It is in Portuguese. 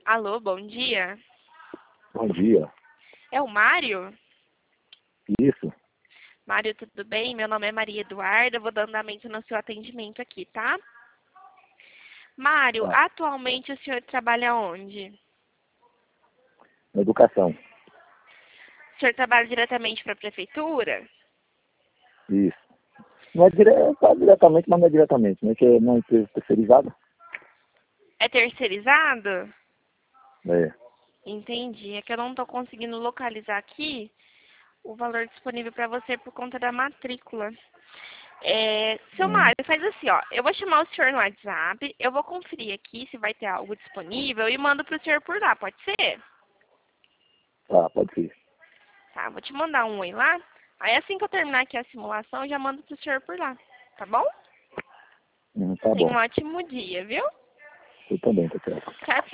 Alô, bom dia. Bom dia. É o Mário? Isso. Mário, tudo bem? Meu nome é Maria Eduarda, eu vou dar andamento no seu atendimento aqui, tá? Mário, Tá. atualmente o senhor trabalha onde? Na educação. O senhor trabalha diretamente para a prefeitura? Isso. Não é diretamente, mas não é diretamente, né? Que é uma empresa terceirizada. É terceirizado? É. Entendi. É que eu não estou conseguindo localizar aqui o valor disponível para você por conta da matrícula. Seu Hum. Mário, faz assim, ó. Eu vou chamar o senhor no WhatsApp, eu vou conferir aqui se vai ter algo disponível e mando pro senhor por lá, pode ser? Tá, pode ser. Tá, vou te mandar um oi lá. Aí assim que eu terminar aqui a simulação, eu já mando pro senhor por lá, tá bom? Tá Tenha bom. um ótimo dia, viu? Eu também, tá certo. Tchau,